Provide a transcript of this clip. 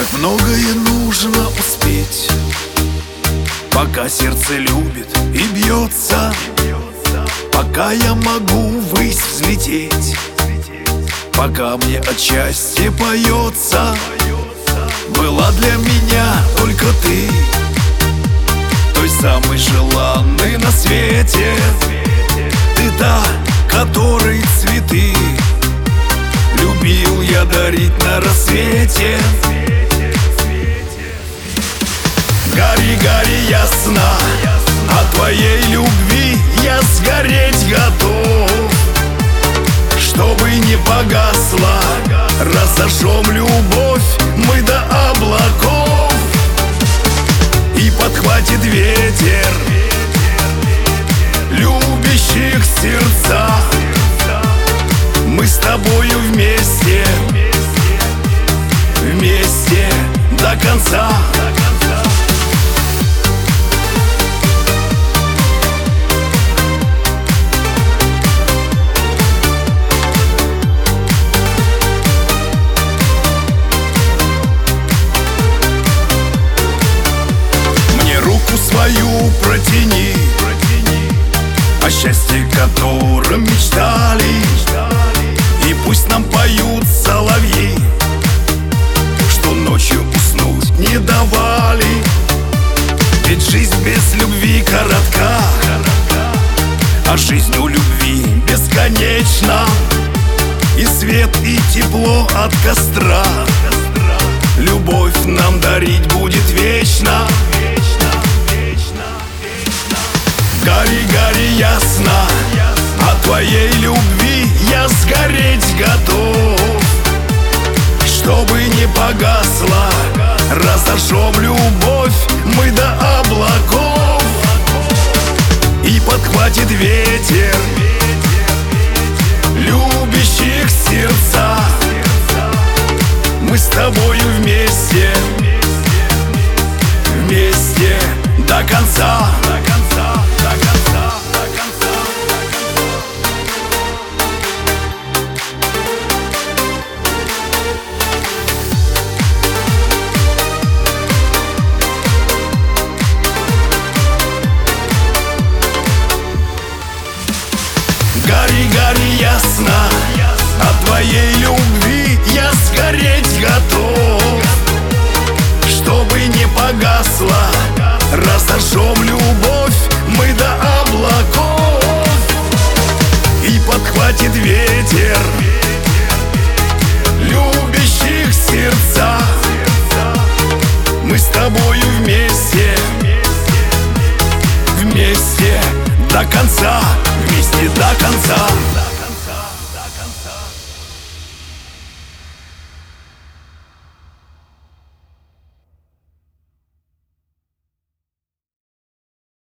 Как многое нужно успеть, пока сердце любит и бьется, пока я могу ввысь взлететь, пока мне от счастья поется. Была для меня только ты, той самой желанной на свете. Ты та, которой цветы любил я дарить на рассвете. Гори, гори ясно, от твоей любви я сгореть готов. Чтобы не погасла, разожжем любовь мы до облаков. И подхватит ветер любящих сердца. Мы с тобою вместе, вместе до конца. Свою протяни, о счастье, которым мечтали, и пусть нам поют соловьи, что ночью уснуть не давали. Ведь жизнь без любви коротка, а жизнь у любви бесконечна. И свет, и тепло от костра любовь нам дарить будет вечно. Гори, гори ясно, от твоей любви я сгореть готов. Чтобы не погасла, разожжем любовь мы до облаков. И подхватит ветер